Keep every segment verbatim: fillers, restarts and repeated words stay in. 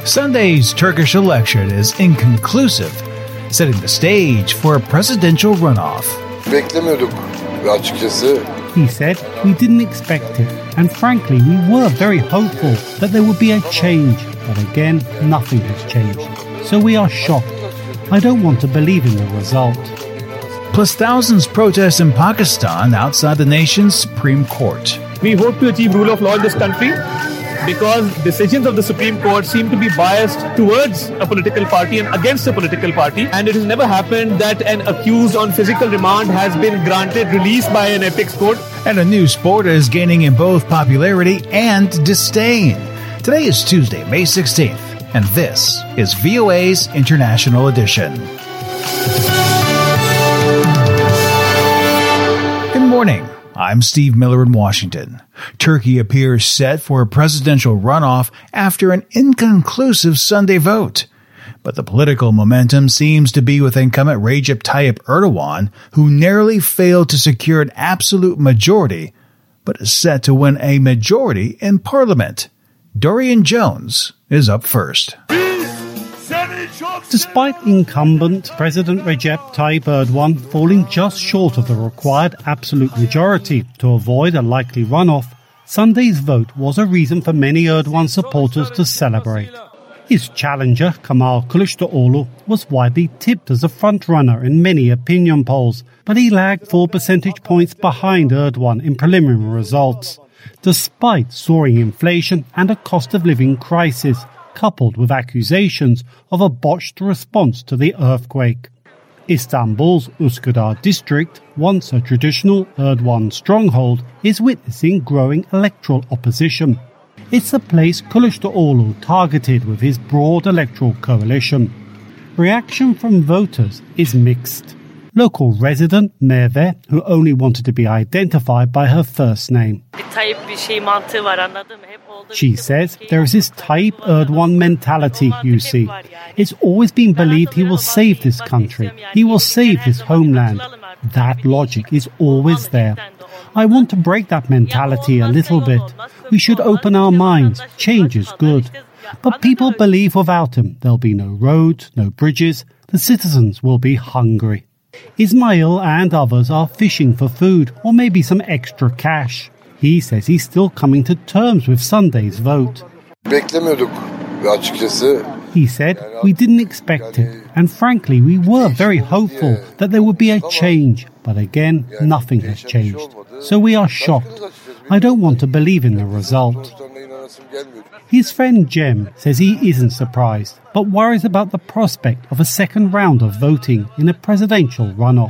Sunday's Turkish election is inconclusive, setting the stage for a presidential runoff. Beklemiyorduk açıkçası. He said, we didn't expect it, and frankly, we were very hopeful that there would be a change, but again, nothing has changed. So we are shocked. I don't want to believe in the result. Plus thousands protest in Pakistan outside the nation's Supreme Court. We hope to achieve rule of law in this country because decisions of the Supreme Court seem to be biased towards a political party and against a political party. And it has never happened that an accused on physical remand has been granted release by an apex court. And a new sport is gaining in both popularity and disdain. Today is Tuesday, May sixteenth, and this is V O A's International Edition. Good morning. I'm Steve Miller in Washington. Turkey appears set for a presidential runoff after an inconclusive Sunday vote. But the political momentum seems to be with incumbent Recep Tayyip Erdogan, who narrowly failed to secure an absolute majority, but is set to win a majority in parliament. Dorian Jones is up first. Despite incumbent President Recep Tayyip Erdogan falling just short of the required absolute majority to avoid a likely runoff, Sunday's vote was a reason for many Erdogan supporters to celebrate. His challenger, Kemal Kılıçdaroğlu, was widely tipped as a front-runner in many opinion polls, but he lagged four percentage points behind Erdogan in preliminary results, despite soaring inflation and a cost-of-living crisis, coupled with accusations of a botched response to the earthquake. Istanbul's Üsküdar district, once a traditional Erdogan stronghold, is witnessing growing electoral opposition. It's the place Kılıçdaroğlu targeted with his broad electoral coalition. Reaction from voters is mixed. Local resident Merve, who only wanted to be identified by her first name. She says there is this Tayyip Erdogan mentality, you see. It's always been believed he will save this country. He will save his homeland. That logic is always there. I want to break that mentality a little bit. We should open our minds. Change is good. But people believe without him there'll be no roads, no bridges. The citizens will be hungry. Ismail and others are fishing for food or maybe some extra cash. He says he's still coming to terms with Sunday's vote. Beklemiyorduk açıkçası. He said, we didn't expect it, and frankly, we were very hopeful that there would be a change, but again, nothing has changed. So we are shocked. I don't want to believe in the result. His friend Jem says he isn't surprised, but worries about the prospect of a second round of voting in a presidential runoff.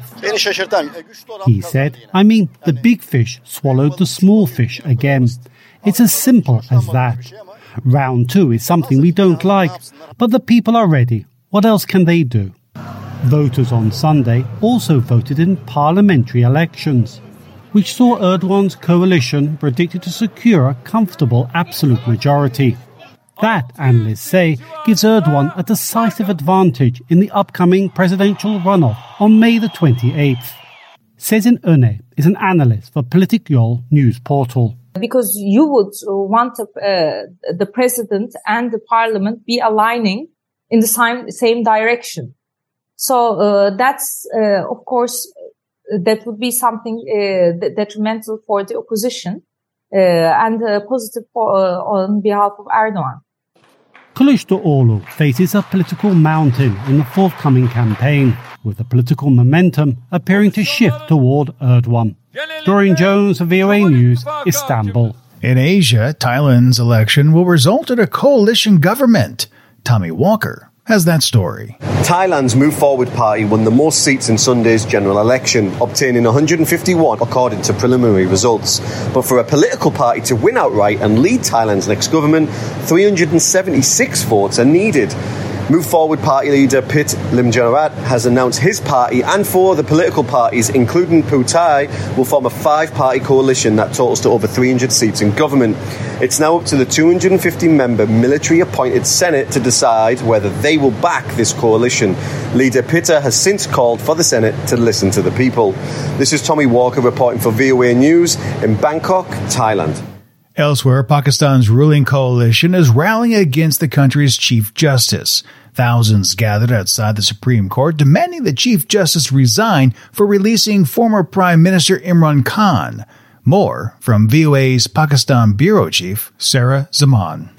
He said, I mean, the big fish swallowed the small fish again. It's as simple as that. Round two is something we don't like, but the people are ready. What else can they do? Voters on Sunday also voted in parliamentary elections, which saw Erdogan's coalition predicted to secure a comfortable absolute majority. That, analysts say, gives Erdogan a decisive advantage in the upcoming presidential runoff on May the twenty-eighth. Sezin Öne is an analyst for Politikyol news portal. Because you would want uh, the president and the parliament be aligning in the same, same direction. So uh, that's, uh, of course, that would be something uh, detrimental for the opposition uh, and uh, positive for, uh, on behalf of Erdogan. Kılıçdaroğlu faces a political mountain in the forthcoming campaign, with the political momentum appearing to shift toward Erdogan. Dorian Jones of V O A News, Istanbul. In Asia, Thailand's election will result in a coalition government. Tommy Walker has that story. Thailand's Move Forward Party won the most seats in Sunday's general election, obtaining one hundred fifty-one according to preliminary results. But for a political party to win outright and lead Thailand's next government, three hundred seventy-six votes are needed. Move Forward Party leader Pit Limjaroenrat has announced his party and four other political parties, including Pheu Thai, will form a five-party coalition that totals to over three hundred seats in government. It's now up to the two hundred fifty member military-appointed Senate to decide whether they will back this coalition. Leader Pitta has since called for the Senate to listen to the people. This is Tommy Walker reporting for V O A News in Bangkok, Thailand. Elsewhere, Pakistan's ruling coalition is rallying against the country's Chief Justice. Thousands gathered outside the Supreme Court demanding the Chief Justice resign for releasing former Prime Minister Imran Khan. More from V O A's Pakistan Bureau Chief, Sarah Zaman.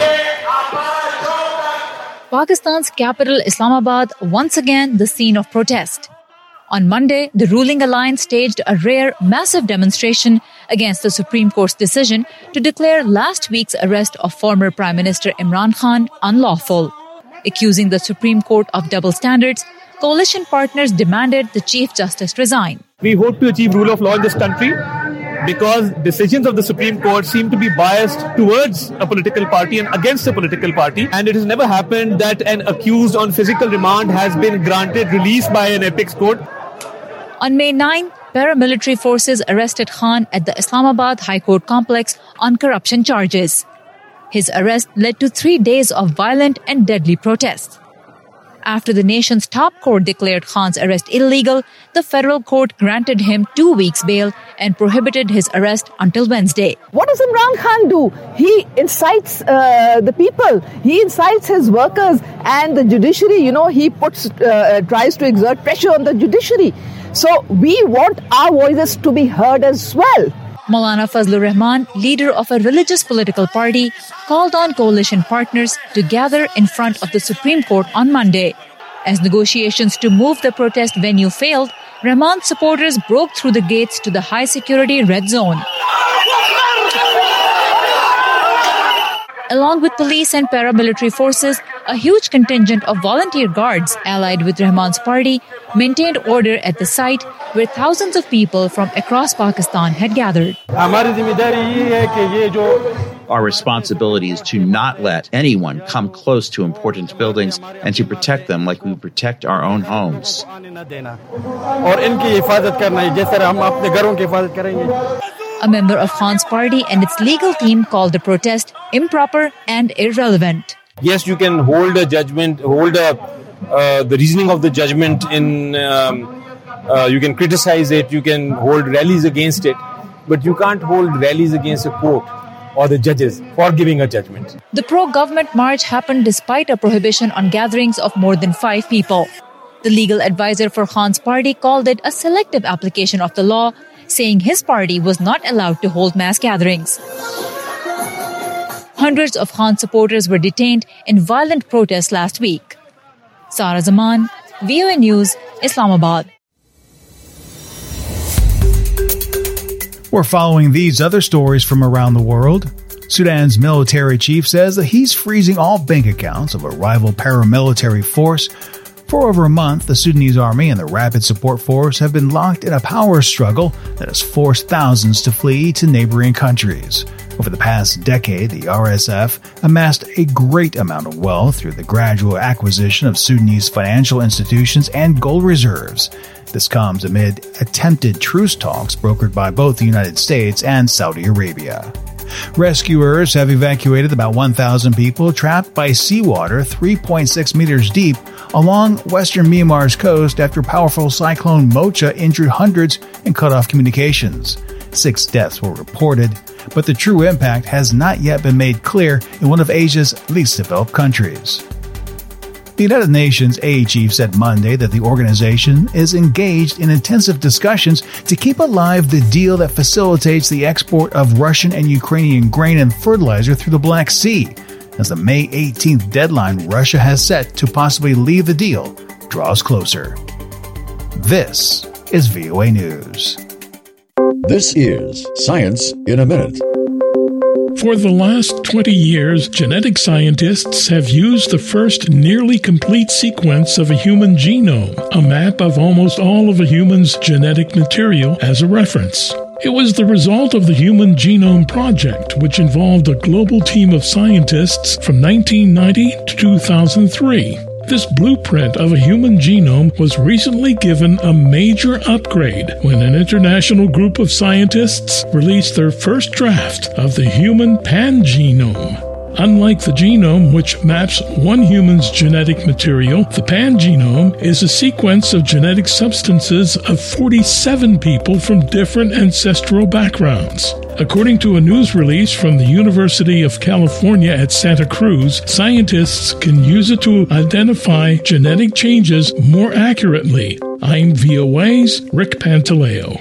Pakistan's capital Islamabad once again the scene of protest. On Monday, the ruling alliance staged a rare, massive demonstration against the Supreme Court's decision to declare last week's arrest of former Prime Minister Imran Khan unlawful. Accusing the Supreme Court of double standards, coalition partners demanded the Chief Justice resign. We hope to achieve rule of law in this country because decisions of the Supreme Court seem to be biased towards a political party and against a political party. And it has never happened that an accused on physical remand has been granted release by an apex court. On May ninth, paramilitary forces arrested Khan at the Islamabad High Court complex on corruption charges. His arrest led to three days of violent and deadly protests. After the nation's top court declared Khan's arrest illegal, the federal court granted him two weeks bail and prohibited his arrest until Wednesday. What does Imran Khan do? He incites uh, the people. He incites his workers and the judiciary. You know, he puts, uh, tries to exert pressure on the judiciary. So we want our voices to be heard as well. Maulana Fazlur Rahman, leader of a religious political party, called on coalition partners to gather in front of the Supreme Court on Monday. As negotiations to move the protest venue failed, Rahman's supporters broke through the gates to the high-security red zone. Along with police and paramilitary forces, a huge contingent of volunteer guards allied with Rahman's party maintained order at the site where thousands of people from across Pakistan had gathered. Our responsibility is to not let anyone come close to important buildings and to protect them like we protect our own homes. A member of Khan's party and its legal team called the protest improper and irrelevant. Yes, you can hold a judgment, hold a, uh, the reasoning of the judgment in, um, uh, you can criticize it, you can hold rallies against it, but you can't hold rallies against a court or the judges for giving a judgment. The pro-government march happened despite a prohibition on gatherings of more than five people. The legal advisor for Khan's party called it a selective application of the law, saying his party was not allowed to hold mass gatherings. Hundreds of Khan supporters were detained in violent protests last week. Sarah Zaman, V O A News, Islamabad. We're following these other stories from around the world. Sudan's military chief says that he's freezing all bank accounts of a rival paramilitary force. For over a month, the Sudanese army and the Rapid Support Force have been locked in a power struggle that has forced thousands to flee to neighboring countries. Over the past decade, the R S F amassed a great amount of wealth through the gradual acquisition of Sudanese financial institutions and gold reserves. This comes amid attempted truce talks brokered by both the United States and Saudi Arabia. Rescuers have evacuated about one thousand people trapped by seawater three point six meters deep along western Myanmar's coast after powerful cyclone Mocha injured hundreds and cut off communications. Six deaths were reported, but the true impact has not yet been made clear in one of Asia's least developed countries. The United Nations aid chief said Monday that the organization is engaged in intensive discussions to keep alive the deal that facilitates the export of Russian and Ukrainian grain and fertilizer through the Black Sea, as the May eighteenth deadline Russia has set to possibly leave the deal draws closer. This is V O A News. This is Science in a Minute. For the last twenty years, genetic scientists have used the first nearly complete sequence of a human genome, a map of almost all of a human's genetic material, as a reference. It was the result of the Human Genome Project, which involved a global team of scientists from nineteen ninety to two thousand three. This blueprint of a human genome was recently given a major upgrade when an international group of scientists released their first draft of the Human Pangenome. Unlike the genome, which maps one human's genetic material, the pangenome is a sequence of genetic substances of forty-seven people from different ancestral backgrounds. According to a news release from the University of California at Santa Cruz, scientists can use it to identify genetic changes more accurately. I'm V O A's Rick Pantaleo.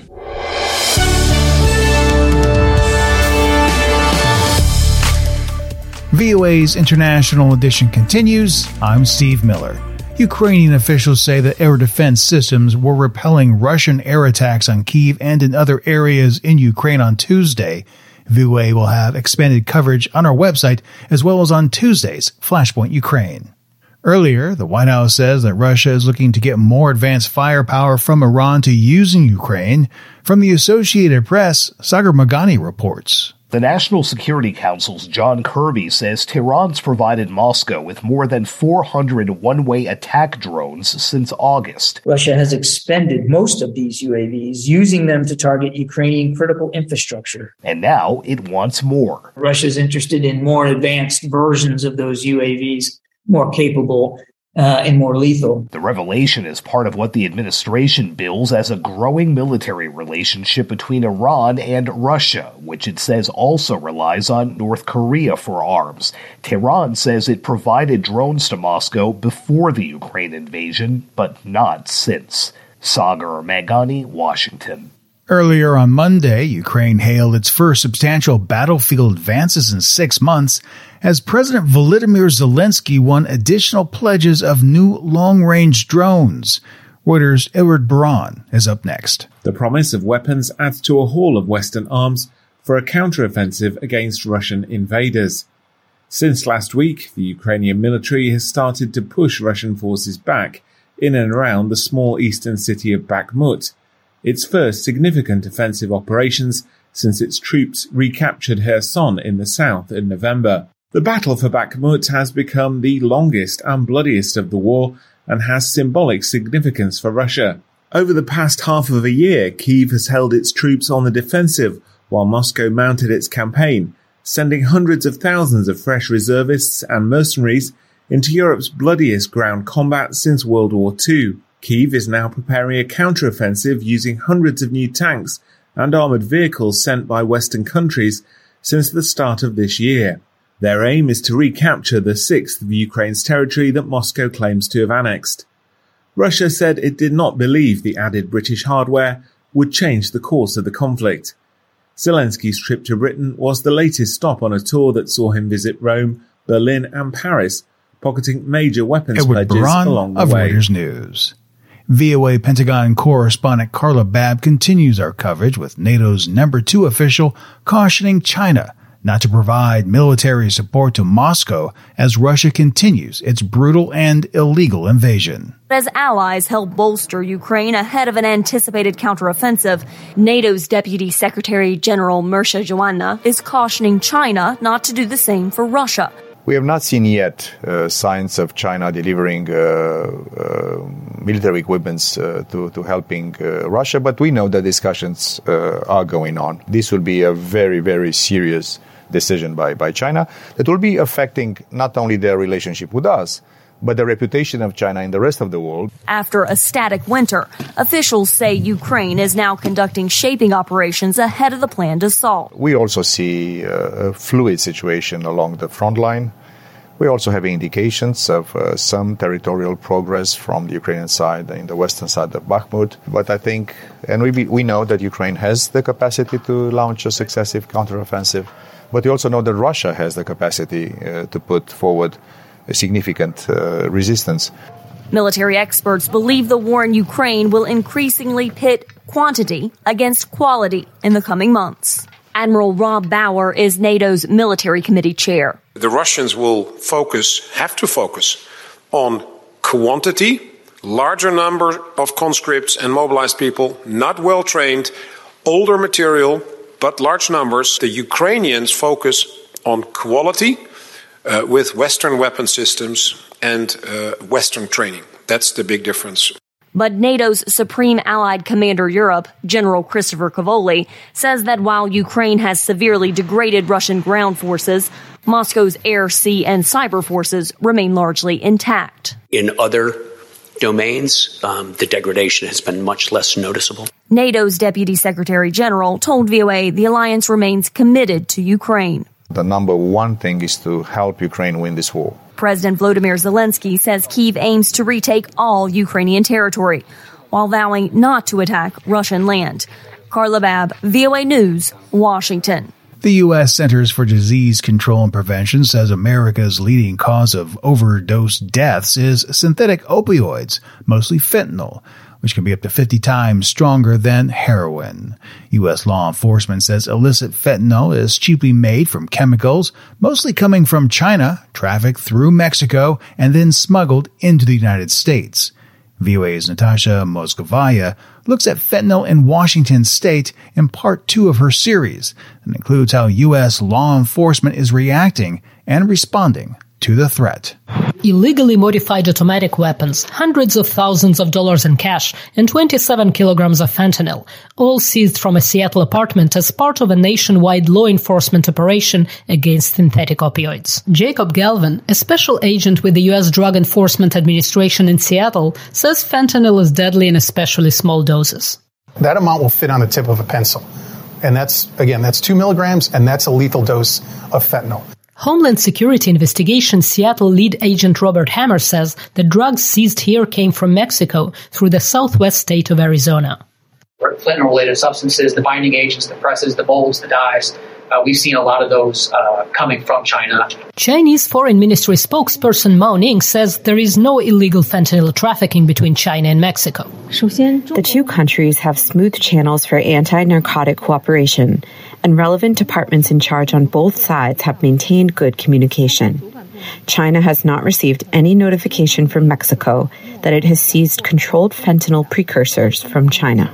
V O A's International Edition continues. I'm Steve Miller. Ukrainian officials say that air defense systems were repelling Russian air attacks on Kyiv and in other areas in Ukraine on Tuesday. V O A will have expanded coverage on our website as well as on Tuesday's Flashpoint Ukraine. Earlier, the White House says that Russia is looking to get more advanced firepower from Iran to use in Ukraine. From the Associated Press, Sagar Magani reports. The National Security Council's John Kirby says Tehran's provided Moscow with more than four hundred one-way attack drones since August. Russia has expended most of these U A Vs, using them to target Ukrainian critical infrastructure. And now it wants more. Russia is interested in more advanced versions of those U A Vs, more capable Uh, and more lethal. The revelation is part of what the administration bills as a growing military relationship between Iran and Russia, which it says also relies on North Korea for arms. Tehran says it provided drones to Moscow before the Ukraine invasion, but not since. Sagar Magani, Washington. Earlier on Monday, Ukraine hailed its first substantial battlefield advances in six months as President Volodymyr Zelensky won additional pledges of new long-range drones. Reuters' Edward Baran is up next. The promise of weapons adds to a haul of Western arms for a counteroffensive against Russian invaders. Since last week, the Ukrainian military has started to push Russian forces back in and around the small eastern city of Bakhmut, its first significant offensive operations since its troops recaptured Kherson in the south in November. The battle for Bakhmut has become the longest and bloodiest of the war and has symbolic significance for Russia. Over the past half of a year, Kyiv has held its troops on the defensive while Moscow mounted its campaign, sending hundreds of thousands of fresh reservists and mercenaries into Europe's bloodiest ground combat since World War Two. Kyiv is now preparing a counteroffensive using hundreds of new tanks and armoured vehicles sent by Western countries since the start of this year. Their aim is to recapture the sixth of Ukraine's territory that Moscow claims to have annexed. Russia said it did not believe the added British hardware would change the course of the conflict. Zelensky's trip to Britain was the latest stop on a tour that saw him visit Rome, Berlin and Paris, pocketing major weapons Edward pledges Baran along the of way. Reuters News. V O A Pentagon correspondent Carla Babb continues our coverage with NATO's number two official cautioning China not to provide military support to Moscow as Russia continues its brutal and illegal invasion. As allies help bolster Ukraine ahead of an anticipated counteroffensive, NATO's Deputy Secretary General Mirsha Joanna is cautioning China not to do the same for Russia. We have not seen yet uh, signs of China delivering uh, uh, military equipment uh, to, to helping uh, Russia, but we know that discussions uh, are going on. This will be a very, very serious decision by, by China that will be affecting not only their relationship with us, but the reputation of China in the rest of the world. After a static winter, officials say Ukraine is now conducting shaping operations ahead of the planned assault. We also see uh, a fluid situation along the front line. We also have indications of uh, some territorial progress from the Ukrainian side in the western side of Bakhmut. But I think, and we we know that Ukraine has the capacity to launch a successive counteroffensive, but we also know that Russia has the capacity uh, to put forward a significant uh, resistance. Military experts believe the war in Ukraine will increasingly pit quantity against quality in the coming months. Admiral Rob Bauer is NATO's military committee chair. The Russians will focus, have to focus, on quantity, larger number of conscripts and mobilized people, not well trained, older material, but large numbers. The Ukrainians focus on quality uh, with Western weapon systems and uh, Western training. That's the big difference. But NATO's Supreme Allied Commander Europe, General Christopher Cavoli, says that while Ukraine has severely degraded Russian ground forces, Moscow's air, sea, and cyber forces remain largely intact. In other domains, um, the degradation has been much less noticeable. NATO's Deputy Secretary General told V O A the alliance remains committed to Ukraine. The number one thing is to help Ukraine win this war. President Volodymyr Zelensky says Kyiv aims to retake all Ukrainian territory, while vowing not to attack Russian land. Carla Babb, V O A News, Washington. The U S Centers for Disease Control and Prevention says America's leading cause of overdose deaths is synthetic opioids, mostly fentanyl, which can be up to fifty times stronger than heroin. U S law enforcement says illicit fentanyl is cheaply made from chemicals, mostly coming from China, trafficked through Mexico, and then smuggled into the United States. V O A's Natasha Moskovaya looks at fentanyl in Washington state in part two of her series and includes how U S law enforcement is reacting and responding to the threat. Illegally modified automatic weapons, hundreds of thousands of dollars in cash, and twenty-seven kilograms of fentanyl, all seized from a Seattle apartment as part of a nationwide law enforcement operation against synthetic opioids. Jacob Galvin, a special agent with the U S Drug Enforcement Administration in Seattle, says fentanyl is deadly in especially small doses. That amount will fit on the tip of a pencil. And that's, again, that's two milligrams, and that's a lethal dose of fentanyl. Homeland Security Investigation Seattle lead agent Robert Hammer says the drugs seized here came from Mexico through the southwest state of Arizona. Fentanyl-related substances, the binding agents, the presses, the molds, the dyes, uh, we've seen a lot of those uh, coming from China. Chinese Foreign Ministry spokesperson Mao Ning says there is no illegal fentanyl trafficking between China and Mexico. The two countries have smooth channels for anti-narcotic cooperation, and relevant departments in charge on both sides have maintained good communication. China has not received any notification from Mexico that it has seized controlled fentanyl precursors from China.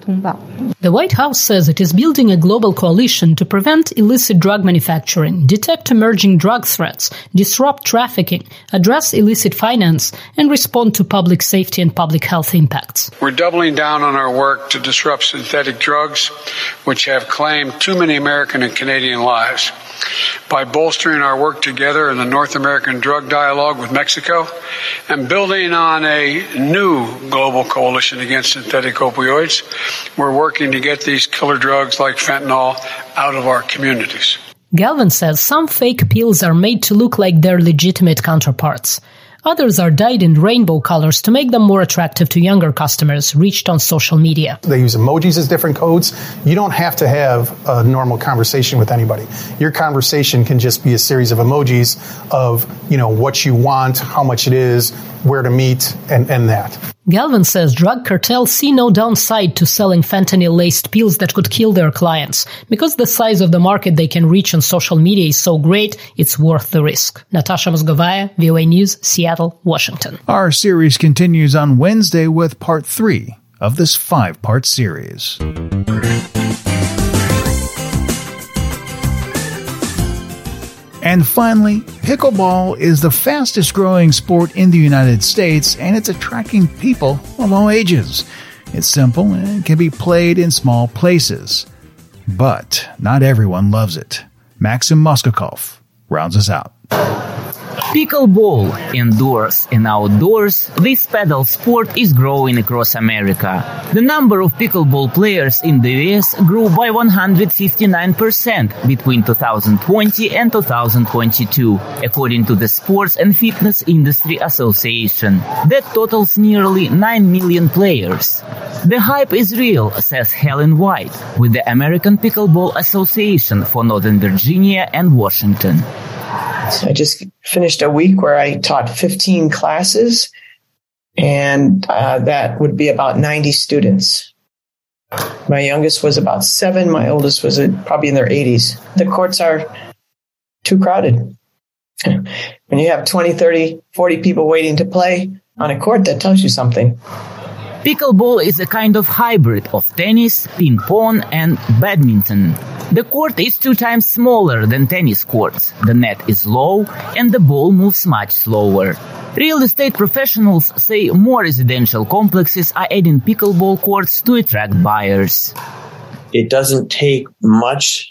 The White House says it is building a global coalition to prevent illicit drug manufacturing, detect emerging drug threats, disrupt trafficking, address illicit finance, and respond to public safety and public health impacts. We're doubling down on our work to disrupt synthetic drugs, which have claimed too many American and Canadian lives. By bolstering our work together in the North American drug dialogue with Mexico and building on a new global coalition against synthetic opioids, we're working to get these killer drugs like fentanyl out of our communities. Galvin says some fake pills are made to look like their legitimate counterparts. Others are dyed in rainbow colors to make them more attractive to younger customers reached on social media. They use emojis as different codes. You don't have to have a normal conversation with anybody. Your conversation can just be a series of emojis of, you know, what you want, how much it is, where to meet, and, and that. Galvin says drug cartels see no downside to selling fentanyl-laced pills that could kill their clients. Because the size of the market they can reach on social media is so great, it's worth the risk. Natasha Moskovaya, V O A News, Seattle, Washington. Our series continues on Wednesday with part three of this five-part series. And finally, pickleball is the fastest growing sport in the United States, and it's attracting people of all ages. It's simple and can be played in small places. But not everyone loves it. Maxim Moskokov rounds us out. Pickleball, indoors and outdoors, this paddle sport is growing across America. The number of pickleball players in the U S grew by one hundred fifty-nine percent between two thousand twenty and two thousand twenty-two, according to the Sports and Fitness Industry Association. That totals nearly nine million players. The hype is real, says Helen White, with the American Pickleball Association for Northern Virginia and Washington. I just finished a week where I taught fifteen classes, and uh, that would be about ninety students. My youngest was about seven. My oldest was uh, probably in their eighties. The courts are too crowded. When you have twenty, thirty, forty people waiting to play on a court, that tells you something. Pickleball is a kind of hybrid of tennis, ping pong, and badminton. The court is two times smaller than tennis courts, the net is low, and the ball moves much slower. Real estate professionals say more residential complexes are adding pickleball courts to attract buyers. It doesn't take much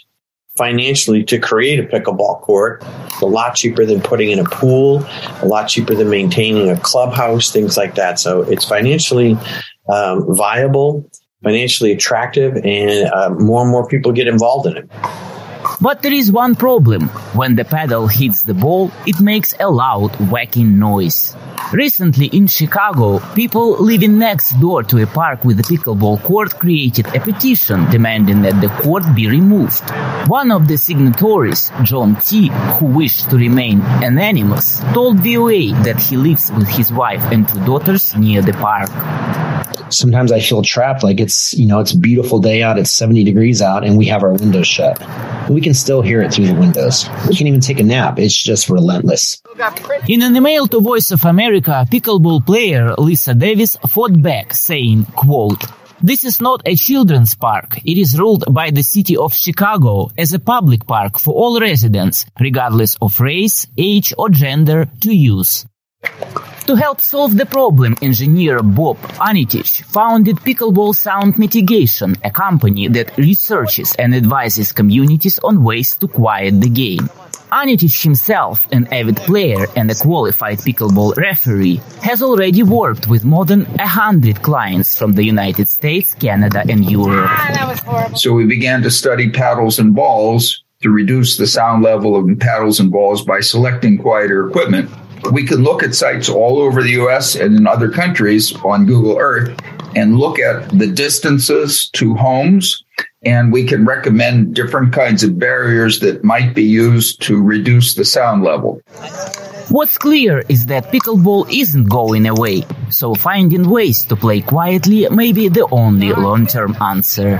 financially to create a pickleball court. It's a lot cheaper than putting in a pool, a lot cheaper than maintaining a clubhouse, things like that. So it's financially um, viable, financially attractive, and uh, more and more people get involved in it. But there is one problem. When the paddle hits the ball, it makes a loud, whacking noise. Recently in Chicago, people living next door to a park with a pickleball court created a petition demanding that the court be removed. One of the signatories, John T., who wished to remain anonymous, told V O A that he lives with his wife and two daughters near the park. Sometimes I feel trapped, like it's, you know, it's a beautiful day out, it's seventy degrees out, and we have our windows shut. We can still hear it through the windows. We can't even take a nap. It's just relentless. In an email to Voice of America, pickleball player Lisa Davis fought back, saying, quote, "This is not a children's park. It is ruled by the city of Chicago as a public park for all residents, regardless of race, age, or gender, to use." To help solve the problem, engineer Bob Anitich founded Pickleball Sound Mitigation, a company that researches and advises communities on ways to quiet the game. Anitich himself, an avid player and a qualified pickleball referee, has already worked with more than one hundred clients from the United States, Canada, and Europe. So we began to study paddles and balls to reduce the sound level of paddles and balls by selecting quieter equipment. We can look at sites all over the U S and in other countries on Google Earth and look at the distances to homes, and we can recommend different kinds of barriers that might be used to reduce the sound level. What's clear is that pickleball isn't going away, so finding ways to play quietly may be the only long-term answer.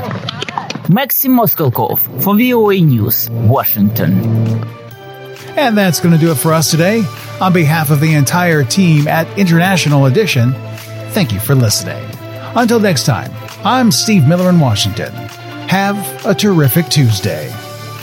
Maxim Moskalkov for V O A News, Washington. And that's going to do it for us today. On behalf of the entire team at International Edition, thank you for listening. Until next time, I'm Steve Miller in Washington. Have a terrific Tuesday.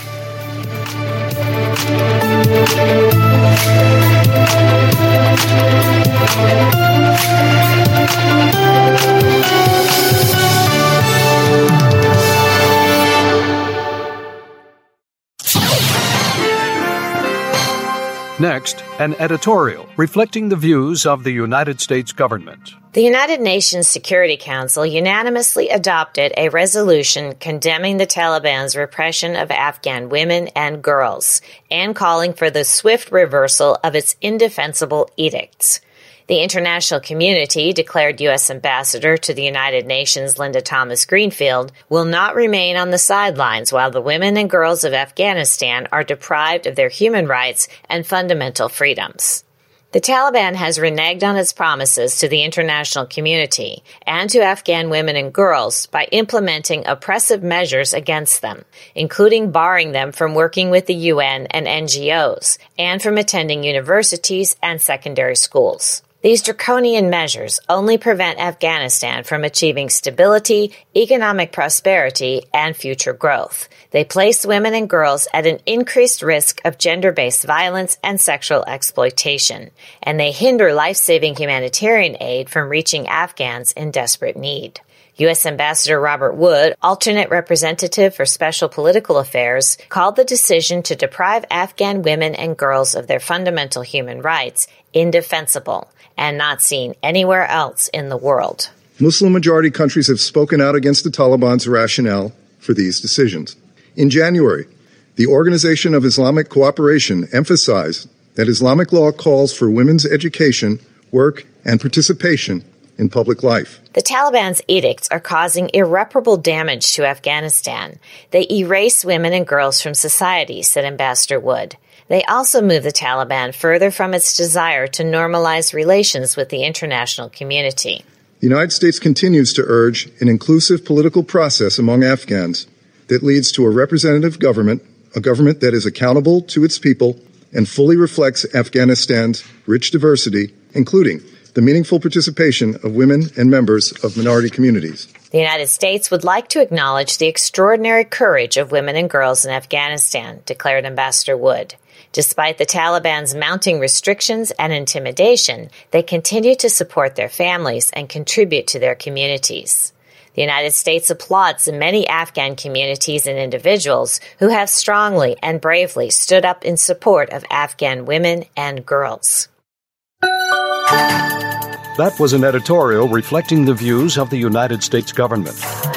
Next, an editorial reflecting the views of the United States government. The United Nations Security Council unanimously adopted a resolution condemning the Taliban's repression of Afghan women and girls and calling for the swift reversal of its indefensible edicts. The international community, declared U S Ambassador to the United Nations Linda Thomas-Greenfield, will not remain on the sidelines while the women and girls of Afghanistan are deprived of their human rights and fundamental freedoms. The Taliban has reneged on its promises to the international community and to Afghan women and girls by implementing oppressive measures against them, including barring them from working with the U N and N G Os and from attending universities and secondary schools. These draconian measures only prevent Afghanistan from achieving stability, economic prosperity, and future growth. They place women and girls at an increased risk of gender-based violence and sexual exploitation, and they hinder life-saving humanitarian aid from reaching Afghans in desperate need. U S Ambassador Robert Wood, alternate representative for special political affairs, called the decision to deprive Afghan women and girls of their fundamental human rights indefensible and not seen anywhere else in the world. Muslim-majority countries have spoken out against the Taliban's rationale for these decisions. In January, the Organization of Islamic Cooperation emphasized that Islamic law calls for women's education, work, and participation in public life. The Taliban's edicts are causing irreparable damage to Afghanistan. They erase women and girls from society, said Ambassador Wood. They also move the Taliban further from its desire to normalize relations with the international community. The United States continues to urge an inclusive political process among Afghans that leads to a representative government, a government that is accountable to its people and fully reflects Afghanistan's rich diversity, including the meaningful participation of women and members of minority communities. The United States would like to acknowledge the extraordinary courage of women and girls in Afghanistan, declared Ambassador Wood. Despite the Taliban's mounting restrictions and intimidation, they continue to support their families and contribute to their communities. The United States applauds the many Afghan communities and individuals who have strongly and bravely stood up in support of Afghan women and girls. That was an editorial reflecting the views of the United States government.